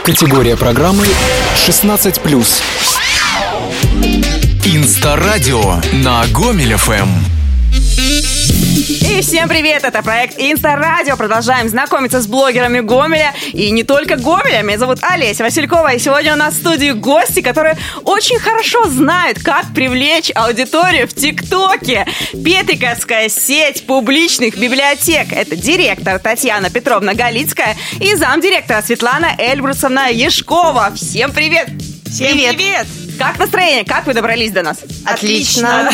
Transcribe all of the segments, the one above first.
Категория программы 16+. Инста-радио на Гомель ФМ. И всем привет, это проект Инста-радио. Продолжаем знакомиться с блогерами Гомеля. И не только Гомеля. Меня зовут Олеся Василькова. И сегодня у нас в студии гости, которые очень хорошо знают, как привлечь аудиторию в ТикТоке. Петриковская сеть публичных библиотек. Это директор Татьяна Петровна Галицкая и замдиректора Светлана Эльбрусовна Яшкова. Всем привет! Всем привет! Как настроение? Как вы добрались до нас? Отлично.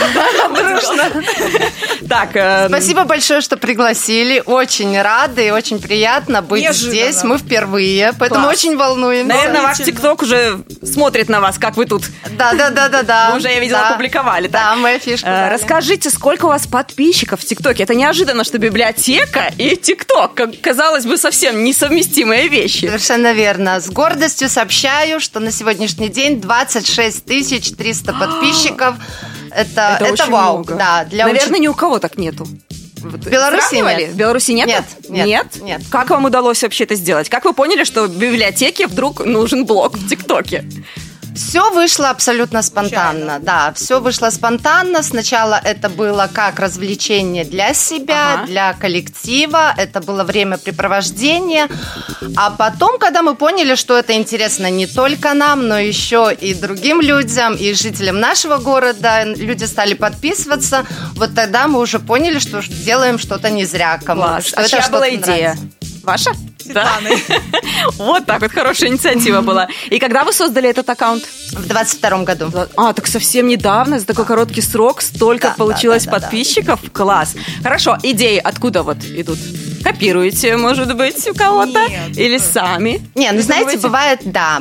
Так, спасибо большое, что пригласили. Очень рады и очень приятно быть здесь. Мы впервые, поэтому очень волнуемся. Наверное, ваш ТикТок уже смотрит на вас, как вы тут. Да. Вы уже, я видела, опубликовали. Да, моя фишка. Расскажите, сколько у вас подписчиков в ТикТоке? Это неожиданно, что библиотека и ТикТок, казалось бы, совсем несовместимые вещи. Совершенно верно. С гордостью сообщаю, что на сегодняшний день 26 300 подписчиков. Это вау. Много. Да, наверное, ни у кого так нету. В Беларуси нет. В Беларуси нет? Нет. Как вам удалось вообще это сделать? Как вы поняли, что в библиотеке вдруг нужен блог в ТикТоке? Все вышло абсолютно спонтанно. Да, все вышло спонтанно. Сначала это было как развлечение для себя, для коллектива. Это было времяпрепровождение. А потом, когда мы поняли, что это интересно не только нам, но еще и другим людям, и жителям нашего города, люди стали подписываться. Вот тогда мы уже поняли, что делаем что-то не зря кому-то. А чья была идея? Ваша? Светланы. Вот так вот, хорошая инициатива была. И когда вы создали этот аккаунт? В 22-м году. Так совсем недавно, за такой короткий срок, столько получилось подписчиков. Класс. Хорошо, идеи откуда вот идут? Копируете, может быть, у кого-то? Или сами? Знаете, бывает,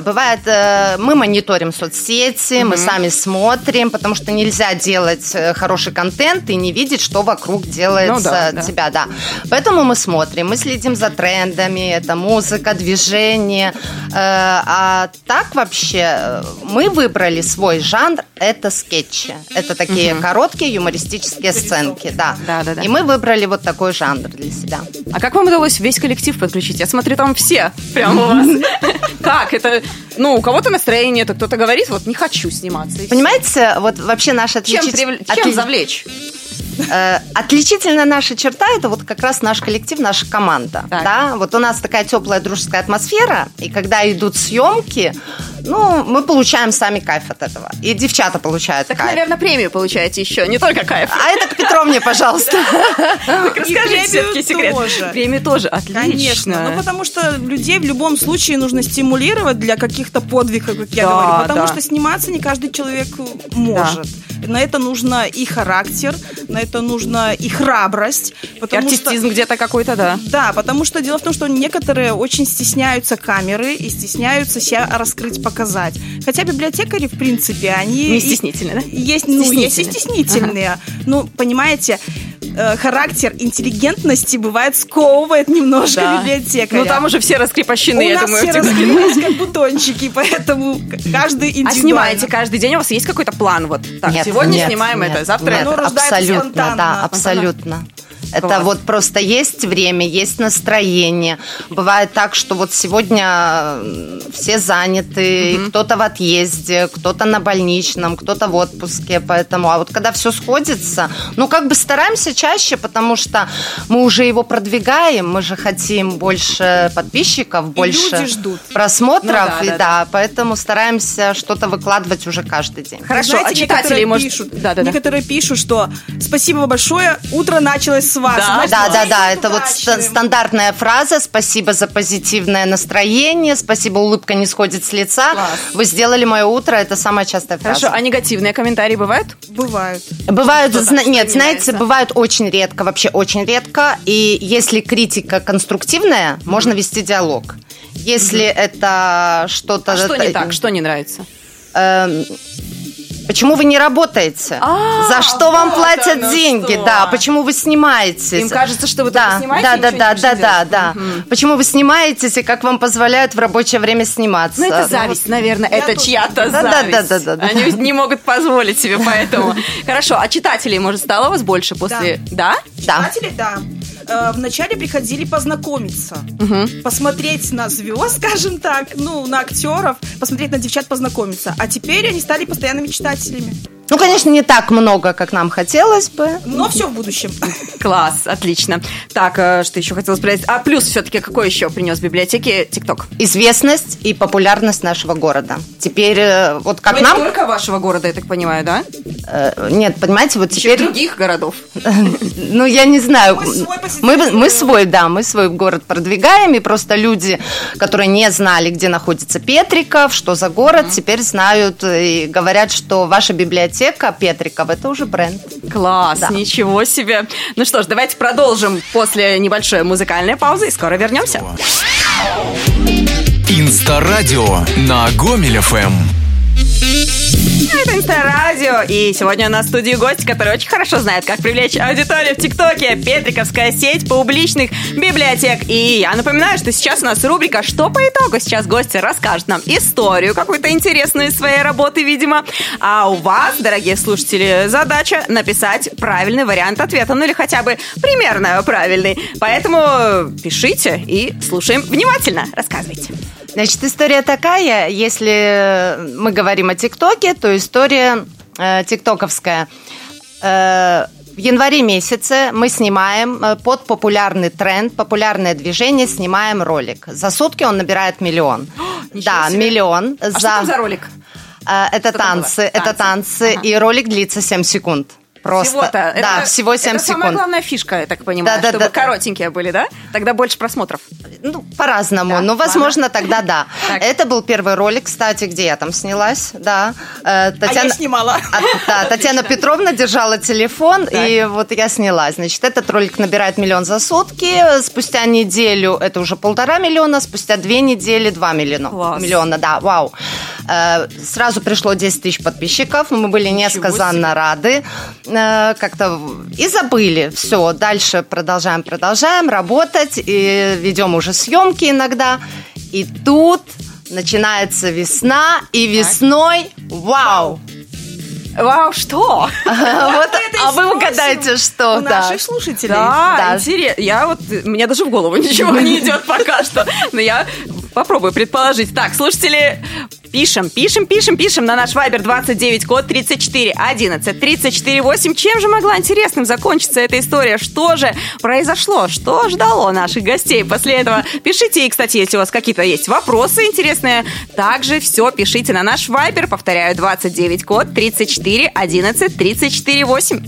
мы мониторим соцсети, мы сами смотрим, потому что нельзя делать хороший контент и не видеть, что вокруг делается тебя, да. Поэтому мы смотрим, мы следим за трендами, это музыка, движение. А так вообще мы выбрали свой жанр, это скетчи. Это такие короткие юмористические сценки, да. И мы выбрали вот такой жанр для себя. А как вам удалось весь коллектив подключить? Я смотрю, там все прямо у вас. Как? Это, у кого-то настроение, то кто-то говорит, вот не хочу сниматься. Понимаете, вот вообще наш Чем завлечь? Отличительная наша черта – это вот как раз наш коллектив, наша команда. Да? Вот у нас такая теплая дружеская атмосфера, и когда идут съемки, мы получаем сами кайф от этого. И девчата получают кайф. Так, наверное, премию получаете еще, не только кайф. А это к Петровне, пожалуйста. Расскажите все-таки секрет. Премию тоже, отлично. Конечно, потому что людей в любом случае нужно стимулировать для каких-то подвигов, как я говорю. Потому что сниматься не каждый человек может. На это нужно и характер, на это нужно и храбрость. И артистизм где-то какой-то, да. Да, потому что дело в том, что некоторые очень стесняются камеры и стесняются себя раскрыть, показать. Хотя библиотекари, в принципе, они... Не стеснительные, да? Есть и стеснительные. Понимаете, характер интеллигентности бывает сковывает немножко библиотекаря. Там уже все раскрепощены, я думаю. У нас все раскрепились как бутончики, поэтому каждый индивидуально. А снимаете каждый день? У вас есть какой-то план? Вот так, сегодня снимаем это, завтра это. Абсолютно, да, абсолютно. Это вот просто есть время, есть настроение. Бывает так, что вот сегодня все заняты, кто-то в отъезде, кто-то на больничном, кто-то в отпуске, поэтому, а вот когда все сходится, стараемся чаще, потому что мы уже его продвигаем, мы же хотим больше подписчиков, больше просмотров, поэтому стараемся что-то выкладывать уже каждый день. Хорошо, знаете, читатели некоторые пишут, что спасибо большое, утро началось с вас. Да, это вот стандартная фраза. Спасибо за позитивное настроение, спасибо, улыбка не сходит с лица. Класс. Вы сделали мое утро, это самая частая фраза. Хорошо, а негативные комментарии бывают? Бывают. Знаете, бывают очень редко, вообще очень редко. И если критика конструктивная, можно вести диалог. Если это что-то... А что не так? Что не нравится? Почему вы не работаете? За что вам платят деньги? Да, почему вы снимаетесь? Им кажется, что вы только снимаетесь. Да. Почему вы снимаетесь и как вам позволяют в рабочее время сниматься? Это зависть, наверное, это чья-то зависть. Да. Они не могут позволить себе, поэтому. Хорошо, а читателей, может, стало у вас больше после... Да? Читателей, да. вначале приходили познакомиться, посмотреть на звезд, скажем так, на актеров, посмотреть на девчат, познакомиться. А теперь они стали постоянными читателями. Ну, конечно, не так много, как нам хотелось бы. Но все в будущем. Класс, отлично. Так, что еще хотелось спросить? А плюс все-таки какой еще принес в библиотеке ТикТок? Известность и популярность нашего города. Теперь вот как нам... Не только вашего города, я так понимаю, да? Нет, понимаете, вот еще теперь... других городов. Ну, я не знаю. Мы свой город продвигаем, и просто люди, которые не знали, где находится Петриков, что за город, теперь знают и говорят, что ваша библиотека Петриков – это уже бренд. Класс, да. Ничего себе. Ну что ж, давайте продолжим после небольшой музыкальной паузы и скоро вернемся. Инстарадио на Гомель ФМ. Это Инстарадио, и сегодня у нас в студии гость, который очень хорошо знает, как привлечь аудиторию в ТикТоке. Петриковская сеть публичных библиотек. И я напоминаю, что сейчас у нас рубрика «Что по итогу?». Сейчас гости расскажут нам историю какую-то интересную из своей работы, видимо. А у вас, дорогие слушатели, задача написать правильный вариант ответа, ну или хотя бы примерно правильный. Поэтому пишите и слушаем внимательно. Рассказывайте. Значит, история такая, если мы говорим о ТикТоке, то история тиктоковская. В январе месяце мы снимаем под популярный тренд, популярное движение, снимаем ролик. За сутки он набирает 1 миллион. Да, 1 миллион. А что там за ролик? Это танцы, и ролик длится 7 секунд. Просто, всего-то. Да, всего 7 секунд. Это самая главная фишка, я так понимаю, чтобы коротенькие были, да? Тогда больше просмотров. Ну, по-разному, да, но, возможно, тогда да. Так. Это был первый ролик, кстати, где я там снялась, да. Татьяна, я снимала. Татьяна Петровна держала телефон, так. И вот я снялась. Значит, этот ролик набирает 1 миллион за сутки, спустя неделю это уже 1,5 миллиона, спустя 2 недели 2 миллиона, да, вау. Сразу пришло 10 тысяч подписчиков, мы были несказанно рады. Как-то и забыли. Все, дальше продолжаем работать, и ведем уже съемки иногда. И тут начинается весна, и весной вау! Вау, что? А вы угадаете, что? У наших слушателей. Да, интересно. Мне даже в голову ничего не идет пока что. Но я попробую предположить. Так, слушатели, пишем на наш Viber 29, код 34 11 34 8. Чем же могла интересным закончиться эта история? Что же произошло? Что ждало наших гостей после этого? Пишите, и, кстати, если у вас какие-то есть вопросы интересные, также все пишите на наш Viber, повторяю, 29, код 34 11 34 8.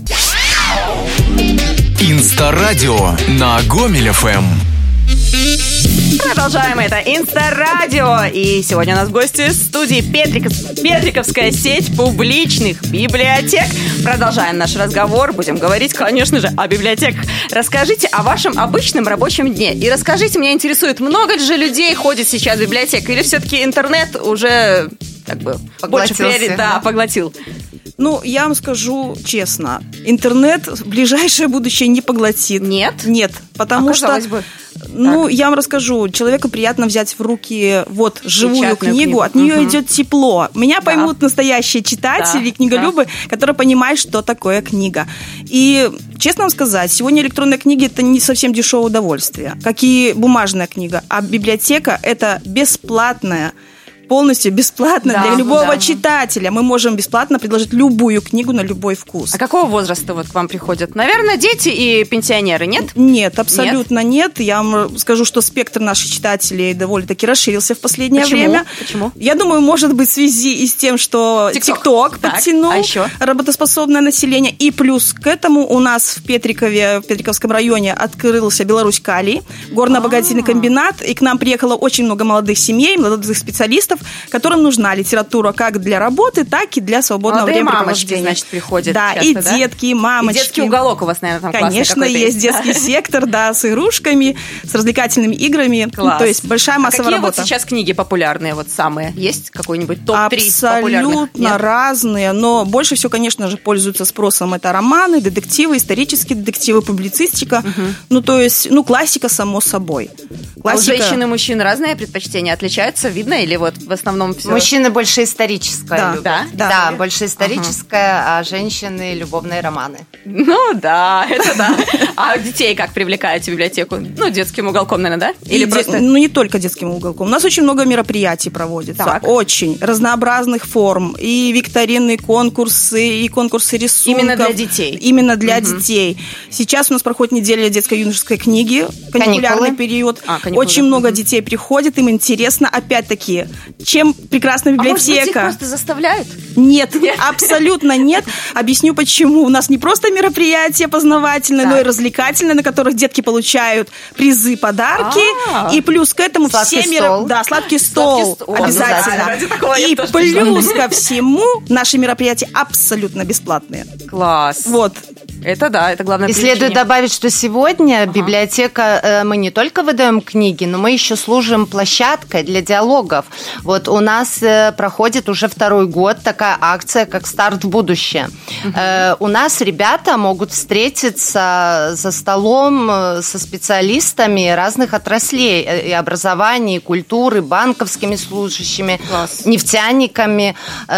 Инстарадио на Гомель ФМ. Продолжаем это Инстарадио. И сегодня у нас в гости студии Петриковская сеть публичных библиотек. Продолжаем наш разговор. Будем говорить, конечно же, о библиотеках. Расскажите о вашем обычном рабочем дне. И расскажите, меня интересует, много ли же людей ходит сейчас в библиотеку? Или все-таки интернет уже больше поглотил? Ну, я вам скажу честно, интернет в ближайшее будущее не поглотит. Нет? Нет, потому что... Ну, я вам расскажу. Человеку приятно взять в руки живую книгу. От нее идет тепло. Меня поймут настоящие читатели, книголюбы, которые понимают, что такое книга. И, честно вам сказать, сегодня электронные книги – это не совсем дешевое удовольствие, как и бумажная книга. А библиотека – это бесплатная, полностью бесплатно для любого читателя. Мы можем бесплатно предложить любую книгу на любой вкус. А какого возраста к вам приходят? Наверное, дети и пенсионеры, нет? Нет, абсолютно нет. Я вам скажу, что спектр наших читателей довольно-таки расширился в последнее время. Почему? Я думаю, может быть, в связи и с тем, что ТикТок подтянул работоспособное население. И плюс к этому у нас в Петрикове, в Петриковском районе открылся Беларусь Калий, горно-обогатительный комбинат. И к нам приехало очень много молодых семей, молодых специалистов, которым нужна литература как для работы, так и для свободного времяпрепровождения. Значит, приходят да, часто, и детки, и мамочки. И детский уголок у вас, наверное, там конечно, классный есть детский сектор, да, с игрушками, с развлекательными играми. Класс. То есть большая массовая какие работа. Вот сейчас книги популярные, самые? Есть какой-нибудь топ-3 популярных? Абсолютно разные, но больше всего, конечно же, пользуются спросом. Это романы, детективы, исторические детективы, публицистика. Ну, то есть, классика, само собой. Классика. А у женщин и мужчин разные предпочтения отличаются? Видно или в основном все? Мужчины больше историческое любят. Да? Да, больше историческое, а женщины любовные романы. Ну да, это да. А детей как привлекаете в библиотеку? Ну, детским уголком, наверное, да? Или просто... Ну, не только детским уголком. У нас очень много мероприятий проводится. Так. Очень разнообразных форм. И викторины, и конкурсы рисунков. Именно для детей? Именно для детей. Сейчас у нас проходит неделя детско-юношеской книги. Каникулярный период. Очень много детей приходит, им интересно. Опять-таки, чем прекрасна библиотека. А может быть, их просто заставляют? Нет, абсолютно нет. Объясню почему. У нас не просто мероприятия познавательные, но и развлекательные, на которых детки получают призы, подарки. И плюс к этому сладкий все стол. Да, сладкий стол. Обязательно. И плюс ко всему наши мероприятия абсолютно бесплатные. Класс. Вот. Это да, это главное. И следует добавить, что сегодня библиотека, мы не только выдаем книги, но мы еще служим площадкой для диалогов. Вот у нас проходит уже 2-й год такая акция, как «Старт в будущее». У нас ребята могут встретиться за столом со специалистами разных отраслей и образования, и культуры, банковскими служащими, нефтяниками,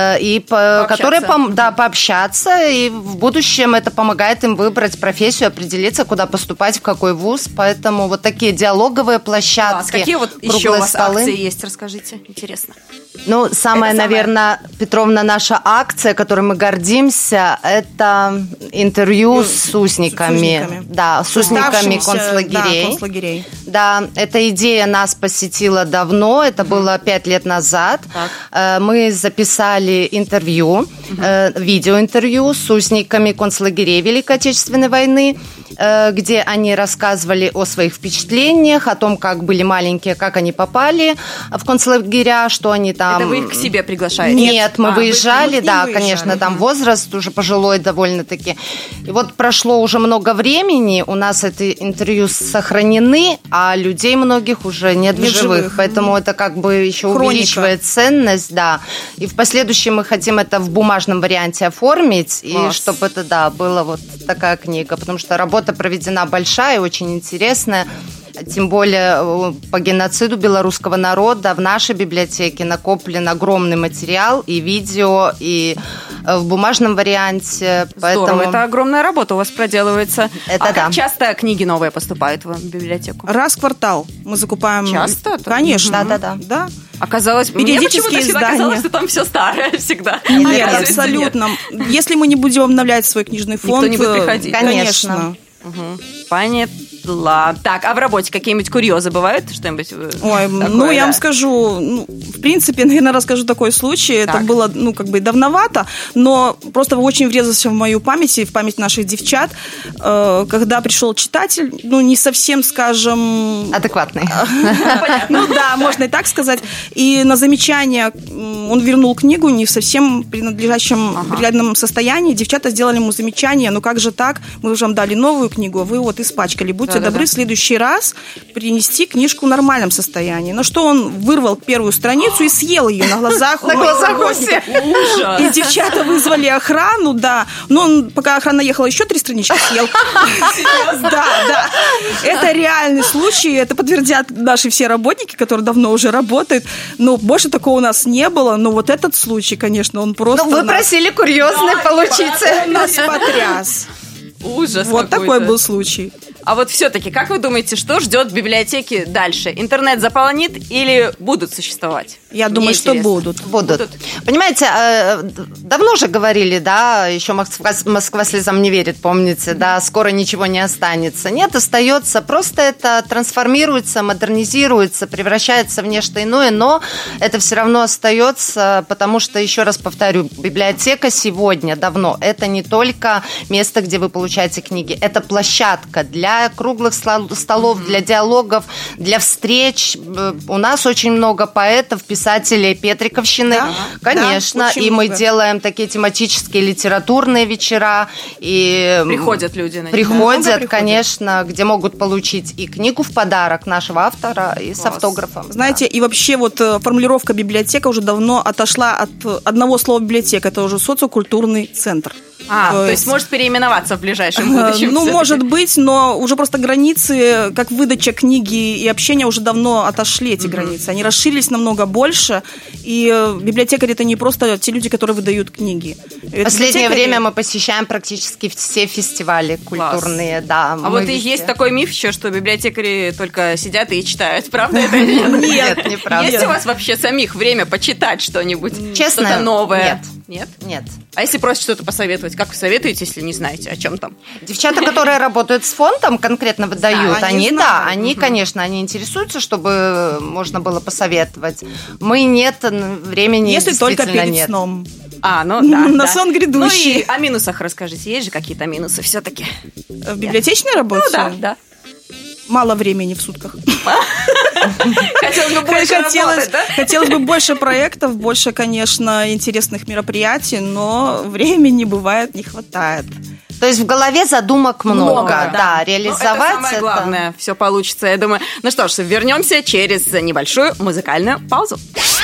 которые пообщаться, и в будущем это помогает им выбрать профессию, определиться, куда поступать, в какой вуз. Поэтому вот такие диалоговые площадки, какие вот еще у вас акции есть, расскажите, интересно. Ну, самая, наверное, Петровна, наша акция, которой мы гордимся, это интервью с узниками. Да, с узниками концлагерей. Да, эта идея нас посетила давно, это было 5 лет назад. Мы записали интервью, видеоинтервью с узниками концлагерей Великой Отечественной войны, где они рассказывали о своих впечатлениях, о том, как были маленькие, как они попали в концлагеря, что они там... Это вы их к себе приглашаете? Нет, мы выезжали, да, конечно, там возраст уже пожилой довольно-таки. И вот прошло уже много времени, у нас эти интервью сохранены, а людей многих уже нет в живых, поэтому это как бы еще увеличивает ценность, да. И в последующем мы хотим это в бумажном варианте оформить, и чтобы это, да, была вот такая книга, потому что работа проведена большая, очень интересная. Тем более по геноциду белорусского народа в нашей библиотеке накоплен огромный материал и видео, и в бумажном варианте. Здорово, это огромная работа у вас проделывается. Это как часто книги новые поступают в библиотеку? Раз в квартал мы закупаем. Часто? Конечно. Да. Оказалось, периодические издания. Казалось, что там все старое всегда. Нет, абсолютно. Если мы не будем обновлять свой книжный фонд, никто не будет приходить. Конечно. Понятно. Так, а в работе какие-нибудь курьезы бывают? Что-нибудь Ой, такое, я вам скажу, в принципе, наверное, расскажу такой случай. Так. Это было, давновато, но просто очень врезался в мою память и в память наших девчат, когда пришел читатель, не совсем, скажем... Адекватный. Ну да, можно и так сказать. И на замечание он вернул книгу не в совсем принадлежащем состоянии. Девчата сделали ему замечание, как же так? Мы уже вам дали новую книгу, а вы вот испачкали. Будьте добры в следующий раз принести книжку в нормальном состоянии. На что он вырвал первую страницу и съел ее на глазах у всех. И девчата вызвали охрану, да. Но он, пока охрана ехала, еще 3 странички съел. Да. Это реальный случай. Это подтвердят наши все работники, которые давно уже работают. Но больше такого у нас не было. Но вот этот случай, конечно, он просто... Вы просили курьезный получиться. Он нас потряс. Ужас вот какой-то. Такой был случай. А вот все-таки, как вы думаете, что ждет библиотеки дальше? Интернет заполонит или будут существовать? Я думаю, что будут. Понимаете, давно же говорили, да, еще Москва слезам не верит, помните, да, скоро ничего не останется. Нет, остается, просто это трансформируется, модернизируется, превращается в нечто иное, но это все равно остается, потому что, еще раз повторю, библиотека сегодня давно, это не только место, где вы получаете книги, это площадка для круглых столов, для диалогов, для встреч. У нас очень много поэтов, писателей Петриковщины, конечно, и мы делаем такие тематические литературные вечера. И приходят люди на них. Приходят, конечно, где могут получить и книгу в подарок нашего автора, и с автографом. Знаете, и вообще вот формулировка библиотека уже давно отошла от одного слова библиотека, это уже социокультурный центр. То есть может переименоваться в ближайшем будущем? Ну, может быть, но уже просто границы, как выдача книги и общения, уже давно отошли, эти границы. Они расширились намного больше, и библиотекари – это не просто те люди, которые выдают книги. В последнее время мы посещаем практически все фестивали культурные. Да, а вот и есть такой миф еще, что библиотекари только сидят и читают, правда это или нет? Нет, неправда. Есть у вас вообще самих время почитать что-нибудь? Честно, что-то новое? Нет. А если просят что-то посоветовать, как вы советуете, если не знаете, о чем там? Девчата, которые работают с фондом, конкретно выдают, они, конечно, они интересуются, чтобы можно было посоветовать. Мы нет, времени если только перед нет. сном. На сон грядущий. Ну и о минусах расскажите. Есть же какие-то минусы все-таки? В библиотечной работе? Ну да. Мало времени в сутках. Хотелось бы больше работать, да? Хотелось бы больше проектов, больше, конечно, интересных мероприятий, но времени бывает не хватает. То есть в голове задумок много, да, реализовать это самое главное, все получится, я думаю. Ну что ж, вернемся через небольшую музыкальную паузу.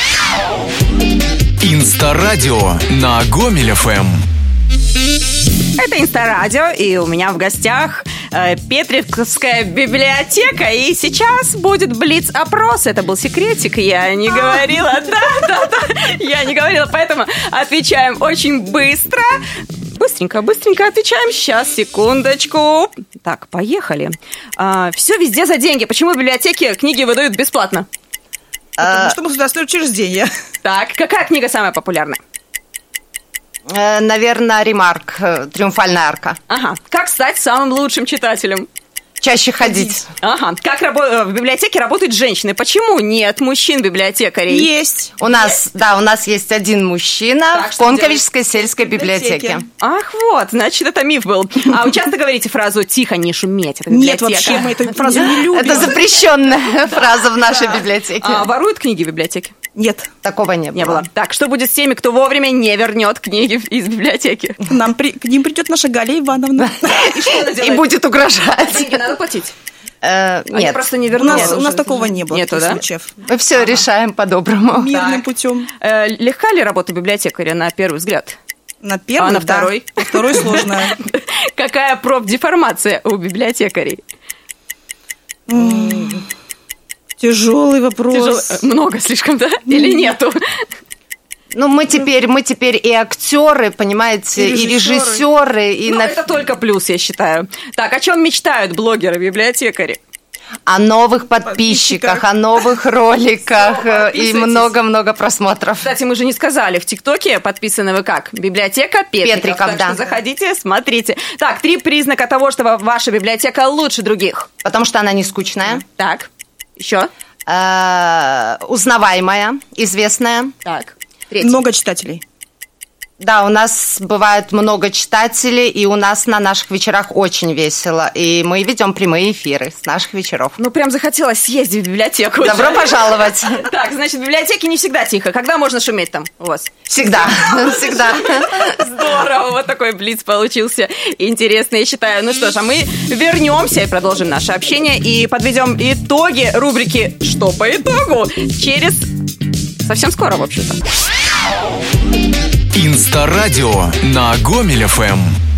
Инстарадио на Гомель ФМ. Это Инстарадио, и у меня в гостях Петриковская библиотека. И сейчас будет блиц-опрос. Это был секретик, я не говорила. Да, я не говорила, поэтому отвечаем очень быстро. Быстренько отвечаем. Сейчас, секундочку. Так, поехали. Все везде за деньги. Почему в библиотеке книги выдают бесплатно? Потому что государственное учреждение. Так, какая книга самая популярная? Наверное, «Ремарк», «Триумфальная арка». Ага. Как стать самым лучшим читателем? Чаще ходить. Ага. Как в библиотеке работают женщины? Почему нет мужчин-библиотекарей? Есть. У нас есть один мужчина в Конковичской сельской библиотеке. Ах, вот, значит, это миф был. А вы часто говорите фразу «тихо, не шуметь»? Это библиотека. Нет, вообще мы эту фразу не любим. Это запрещенная фраза в нашей библиотеке. А воруют книги в библиотеке? Нет. Такого не было. Так, что будет с теми, кто вовремя не вернет книги из библиотеки? К ним придет наша Галя Ивановна. И будет угражать. Деньги надо платить? Нет. Они просто не вернулись. У нас такого не было. Нету, да? Случаев. Мы все решаем по-доброму. Мирным путем. Легка ли работа библиотекаря на первый взгляд? На первый, на второй? На второй сложная. Какая профдеформация у библиотекарей? Тяжелый вопрос. Много слишком, да? Или нету? Ну, мы теперь и актеры, понимаете, и режиссеры. Это только плюс, я считаю. Так, о чем мечтают блогеры-библиотекари? О новых подписчиках, о новых роликах и много-много просмотров. Кстати, мы же не сказали, в ТикТоке подписаны вы как? Библиотека Петриков. Так что заходите, смотрите. Так, 3 признака того, что ваша библиотека лучше других. Потому что она не скучная. Так, еще? Узнаваемая, известная. Так. Много читателей. Да, у нас бывает много читателей, и у нас на наших вечерах очень весело. И мы ведем прямые эфиры с наших вечеров. Ну, прям захотелось съездить в библиотеку. Добро пожаловать. Так, значит, в библиотеке не всегда тихо. Когда можно шуметь там у вас? Всегда. Здорово, вот такой блиц получился интересный, я считаю. Ну что ж, а мы вернемся и продолжим наше общение и подведем итоги рубрики «Что по итогу?» через совсем скоро, в общем-то. Инстарадио на Гомель ФМ.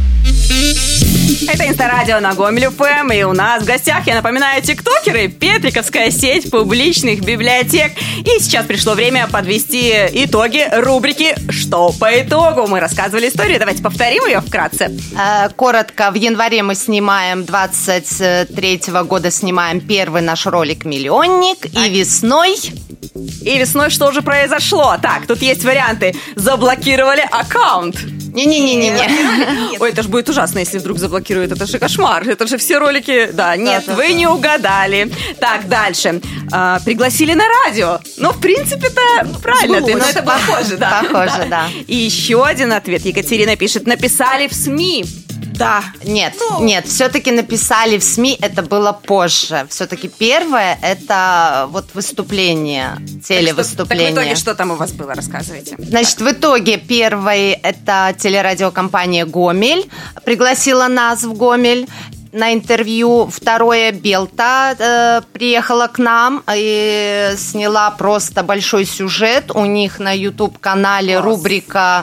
Это Инстарадио на Гомель ФМ, и у нас в гостях, я напоминаю, тиктокеры, Петриковская сеть публичных библиотек. И сейчас пришло время подвести итоги рубрики «Что по итогу?». Мы рассказывали историю, давайте повторим ее вкратце. Коротко, в январе мы снимаем, 23-го года снимаем первый наш ролик «Миллионник», и весной... И весной что же произошло? Так, тут есть варианты. Заблокировали аккаунт. Не-не-не-не. Ой, это же будет ужасно, если вдруг заблокируют. Это же кошмар. Это же все ролики... Да, нет, вы не угадали. Так, дальше. Пригласили на радио. Ну, в принципе-то правильно. Но это похоже, да. Похоже, да. И еще один ответ. Екатерина пишет. Написали в СМИ. Да. Нет, все-таки написали в СМИ, это было позже. Все-таки первое, это вот выступление, телевыступление. Так в итоге что там у вас было, рассказывайте. Значит, в итоге первый, это телерадиокомпания «Гомель» пригласила нас в Гомель на интервью. Второе, Белта приехала к нам и сняла просто большой сюжет. У них на YouTube-канале рубрика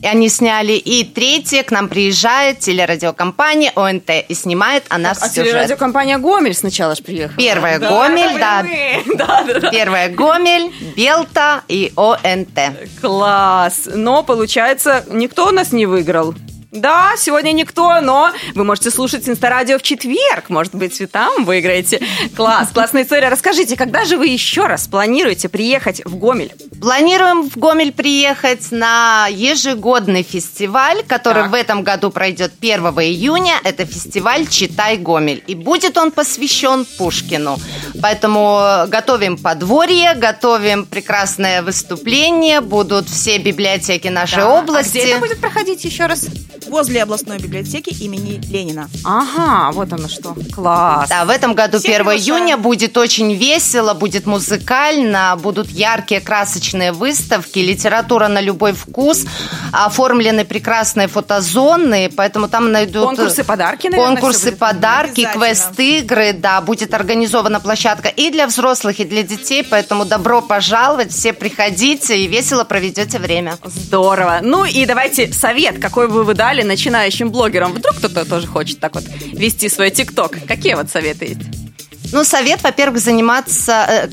И они сняли. И третье, к нам приезжает телерадиокомпания ОНТ и снимает о нас сюжет. А телерадиокомпания «Гомель» сначала же приехала. Первая «Гомель», да. Первая «Гомель», «Белта» и ОНТ. Класс. Но, получается, никто у нас не выиграл. Да, сегодня никто, но вы можете слушать Инстарадио в четверг. Может быть, вы там выиграете. Класс, классная история. Расскажите, когда же вы еще раз планируете приехать в Гомель? Планируем в Гомель приехать на ежегодный фестиваль, который в этом году пройдет 1 июня. Это фестиваль «Читай Гомель». И будет он посвящен Пушкину. Поэтому готовим подворье, готовим прекрасное выступление. Будут все библиотеки нашей области. А где это будет проходить еще раз? Возле областной библиотеки имени Ленина. Ага, вот оно что. Класс. Да, в этом году 1 июня будет очень весело, будет музыкально, будут яркие красочные выставки, литература на любой вкус, оформлены прекрасные фотозоны, поэтому там найдут... Конкурсы, подарки, наверное. Конкурсы, подарки, квест-игры, да, будет организована площадка и для взрослых, и для детей, поэтому добро пожаловать, все приходите и весело проведете время. Здорово. Ну и давайте совет, какой бы вы дали начинающим блогерам. Вдруг кто-то тоже хочет так вот вести свой ТикТок. Какие вот советы есть? Ну, совет, во-первых, заниматься,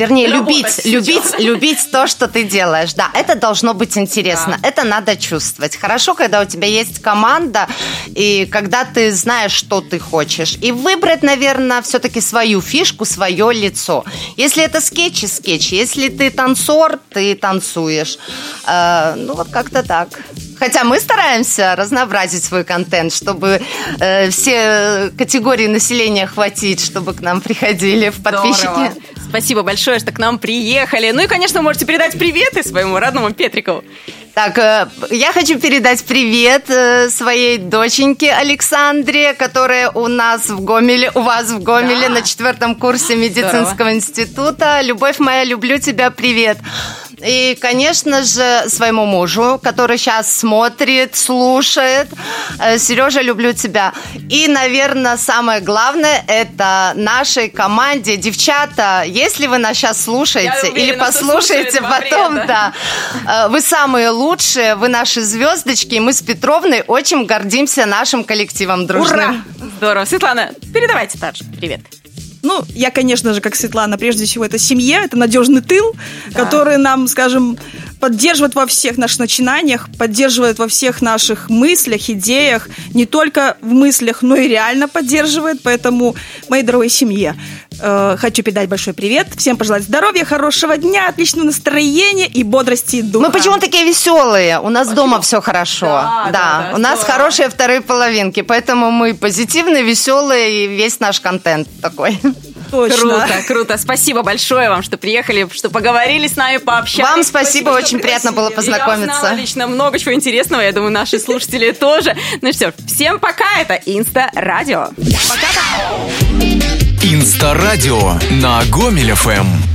любить то, что ты делаешь. Да, это должно быть интересно, это надо чувствовать. Хорошо, когда у тебя есть команда, и когда ты знаешь, что ты хочешь. И выбрать, наверное, все-таки свою фишку, свое лицо. Если это скетчи, если ты танцор, ты танцуешь. Ну, вот как-то так. Хотя мы стараемся разнообразить свой контент, чтобы все категории населения хватить, чтобы к нам приходили в подписчики. Здорово. Спасибо большое, что к нам приехали. Ну и, конечно, можете передать приветы своему родному Петрикову. Так, я хочу передать привет своей доченьке Александре, которая у вас в Гомеле, на 4 курсе медицинского института. Любовь моя, люблю тебя, привет. И, конечно же, своему мужу, который сейчас смотрит, слушает. Сережа, люблю тебя. И, наверное, самое главное, это нашей команде. Девчата, если вы нас сейчас слушаете или послушаете потом, вы самые лучшие, вы наши звездочки, и мы с Петровной очень гордимся нашим коллективом дружным. Ура! Здорово. Светлана, передавайте также привет. Ну, я, конечно же, как Светлана, прежде всего, это семья, это надежный тыл, который нам, скажем, поддерживает во всех наших начинаниях, поддерживает во всех наших мыслях, идеях, не только в мыслях, но и реально поддерживает. Поэтому, моей дорогой семье, хочу передать большой привет, всем пожелать здоровья, хорошего дня, отличного настроения и бодрости духа. Мы почему такие веселые? У нас дома все хорошо. Да, у нас хорошие вторые половинки, поэтому мы позитивные, веселые, и весь наш контент такой. Точно. Круто. Спасибо большое вам, что приехали, что поговорили с нами, пообщались. Вам спасибо, очень приятно было познакомиться. Я узнала лично много чего интересного, я думаю, наши слушатели тоже. Ну что, всем пока, это Инста-радио. Инста-радио на Гомель ФМ.